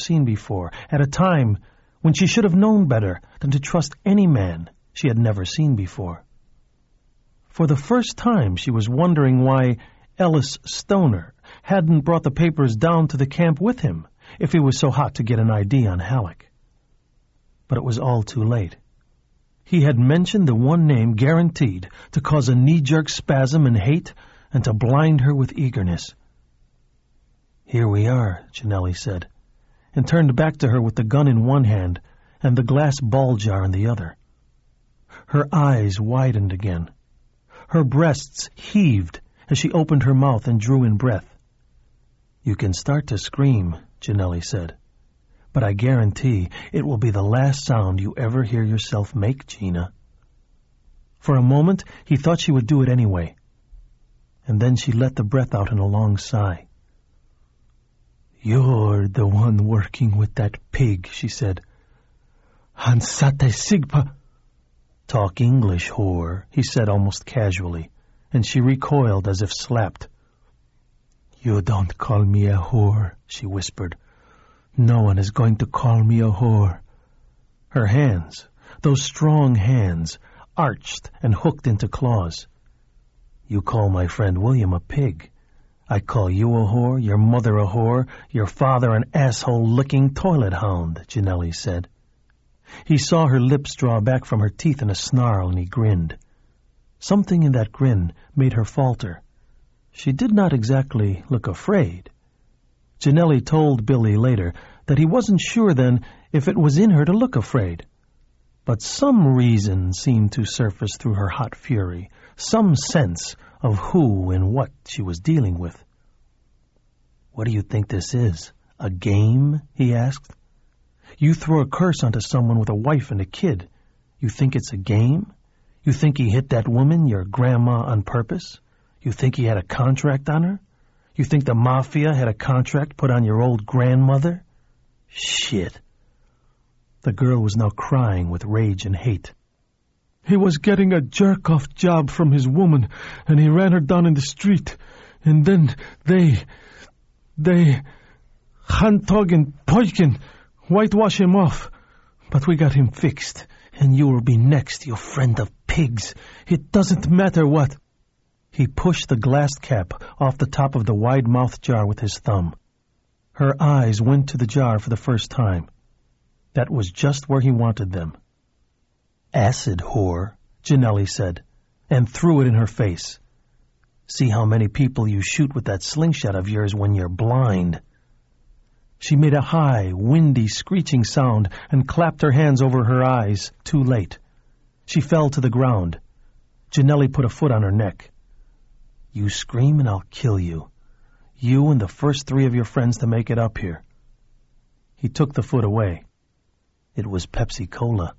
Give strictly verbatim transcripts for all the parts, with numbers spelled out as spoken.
seen before, at a time when she should have known better than to trust any man she had never seen before. For the first time she was wondering why Ellis Stoner hadn't brought the papers down to the camp with him if he was so hot to get an I D on Halleck. But it was all too late. He had mentioned the one name guaranteed to cause a knee-jerk spasm in hate and to blind her with eagerness. "Here we are," Ginelli said, and turned back to her with the gun in one hand and the glass ball jar in the other. Her eyes widened again. Her breasts heaved as she opened her mouth and drew in breath. "You can start to scream," Ginelli said, "but I guarantee it will be the last sound you ever hear yourself make, Gina." For a moment he thought she would do it anyway, and then she let the breath out in a long sigh. "You're the one working with that pig," she said. "Hansate Sigpa." "Talk English, whore," he said almost casually, and she recoiled as if slapped. "You don't call me a whore," she whispered. "No one is going to call me a whore." Her hands, those strong hands, arched and hooked into claws. "You call my friend William a pig. I call you a whore, your mother a whore, your father an asshole-licking toilet hound," Ginelli said. He saw her lips draw back from her teeth in a snarl, and he grinned. Something in that grin made her falter. She did not exactly look afraid. Ginelli told Billy later that he wasn't sure then if it was in her to look afraid. But some reason seemed to surface through her hot fury, some sense of who and what she was dealing with. "What do you think this is? A game?" he asked. "You throw a curse onto someone with a wife and a kid. You think it's a game? You think he hit that woman, your grandma, on purpose? You think he had a contract on her? You think the mafia had a contract put on your old grandmother? Shit." The girl was now crying with rage and hate. "He was getting a jerk-off job from his woman, and he ran her down in the street. And then they, they, Hantog and Poikin, whitewash him off. But we got him fixed, and you will be next, you friend of pigs. It doesn't matter what." He pushed the glass cap off the top of the wide-mouthed jar with his thumb. Her eyes went to the jar for the first time. That was just where he wanted them. "Acid, whore," Ginelli said, and threw it in her face. "See how many people you shoot with that slingshot of yours when you're blind." She made a high, windy, screeching sound and clapped her hands over her eyes, too late. She fell to the ground. Ginelli put a foot on her neck. "You scream and I'll kill you. You and the first three of your friends to make it up here." He took the foot away. It was Pepsi-Cola.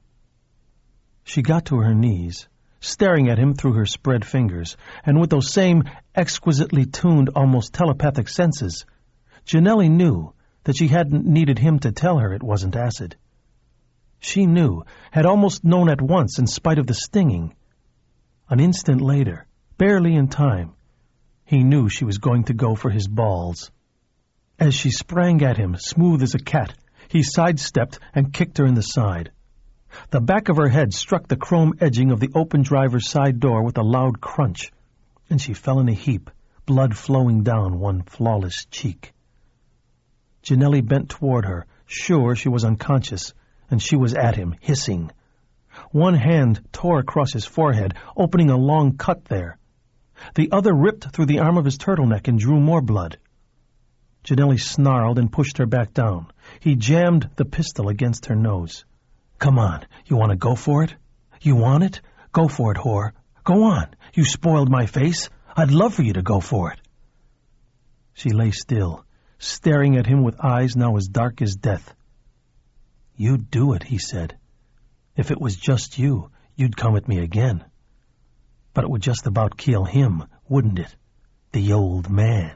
She got to her knees, staring at him through her spread fingers, and with those same exquisitely tuned, almost telepathic senses, Ginelli knew that she hadn't needed him to tell her it wasn't acid. She knew, had almost known at once in spite of the stinging. An instant later, barely in time, he knew she was going to go for his balls. As she sprang at him, smooth as a cat, he sidestepped and kicked her in the side. The back of her head struck the chrome edging of the open driver's side door with a loud crunch, and she fell in a heap, blood flowing down one flawless cheek. Ginelli bent toward her, sure she was unconscious, and she was at him, hissing. One hand tore across his forehead, opening a long cut there. The other ripped through the arm of his turtleneck and drew more blood. Ginelli snarled and pushed her back down. He jammed the pistol against her nose. "Come on, you want to go for it? You want it? Go for it, whore. Go on. You spoiled my face. I'd love for you to go for it." She lay still, staring at him with eyes now as dark as death. "You'd do it," he said. "If it was just you, you'd come at me again. But it would just about kill him, wouldn't it? The old man."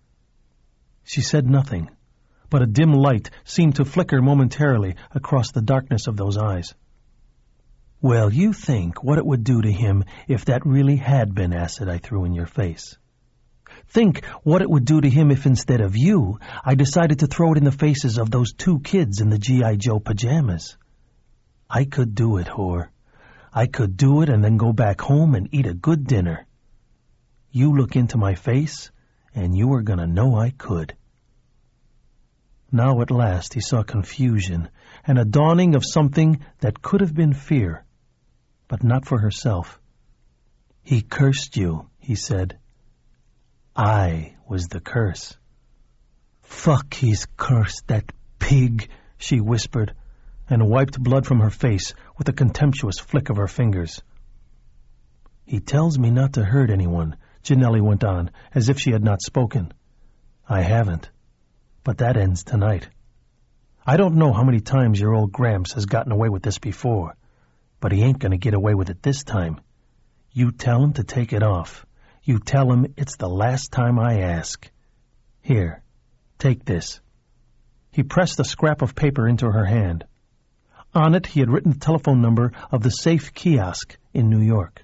She said nothing, but a dim light seemed to flicker momentarily across the darkness of those eyes. "Well, you think what it would do to him if that really had been acid I threw in your face. Think what it would do to him if instead of you, I decided to throw it in the faces of those two kids in the G I. Joe pajamas. I could do it, whore. I could do it and then go back home and eat a good dinner. You look into my face, and you are going to know I could. Now at last he saw confusion and a dawning of something that could have been fear, but not for herself. He cursed you, he said. I was the curse. Fuck, he's cursed, that pig, she whispered, and wiped blood from her face with a contemptuous flick of her fingers. He tells me not to hurt anyone, Janelli went on, as if she had not spoken. I haven't. But that ends tonight. I don't know how many times your old Gramps has gotten away with this before, but he ain't going to get away with it this time. You tell him to take it off. You tell him it's the last time I ask. Here, take this. He pressed a scrap of paper into her hand. On it he had written the telephone number of the safe kiosk in New York.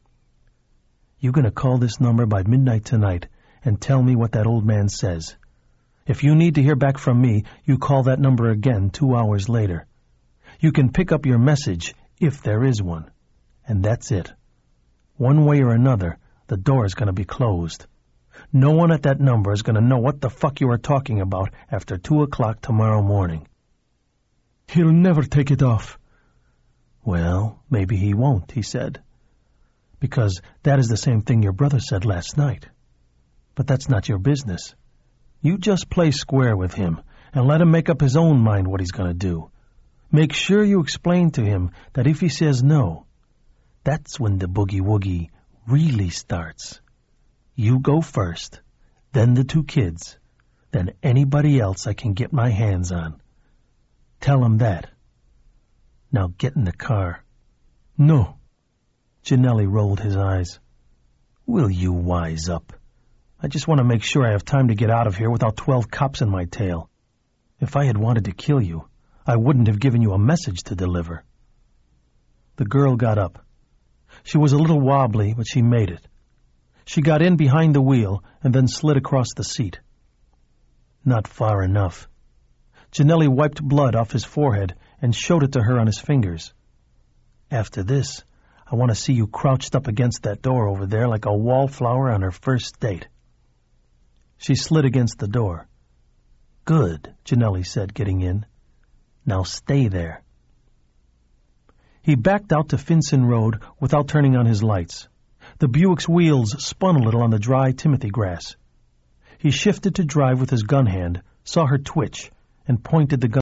You're going to call this number by midnight tonight and tell me what that old man says. If you need to hear back from me, you call that number again two hours later. You can pick up your message, if there is one. And that's it. One way or another, the door is going to be closed. No one at that number is going to know what the fuck you are talking about after two o'clock tomorrow morning. He'll never take it off. Well, maybe he won't, he said. Because that is the same thing your brother said last night. But that's not your business. You just play square with him and let him make up his own mind what he's going to do. Make sure you explain to him that if he says no, that's when the boogie-woogie really starts. You go first, then the two kids, then anybody else I can get my hands on. Tell him that. Now get in the car. No. Janelli rolled his eyes. Will you wise up? I just want to make sure I have time to get out of here without twelve cops in my tail. If I had wanted to kill you, I wouldn't have given you a message to deliver. The girl got up. She was a little wobbly, but she made it. She got in behind the wheel and then slid across the seat. Not far enough. Janelli wiped blood off his forehead and showed it to her on his fingers. After this, I want to see you crouched up against that door over there like a wallflower on her first date. She slid against the door. Good, Janelli said, getting in. Now stay there. He backed out to Finson Road without turning on his lights. The Buick's wheels spun a little on the dry Timothy grass. He shifted to drive with his gun hand, saw her twitch, and pointed the gun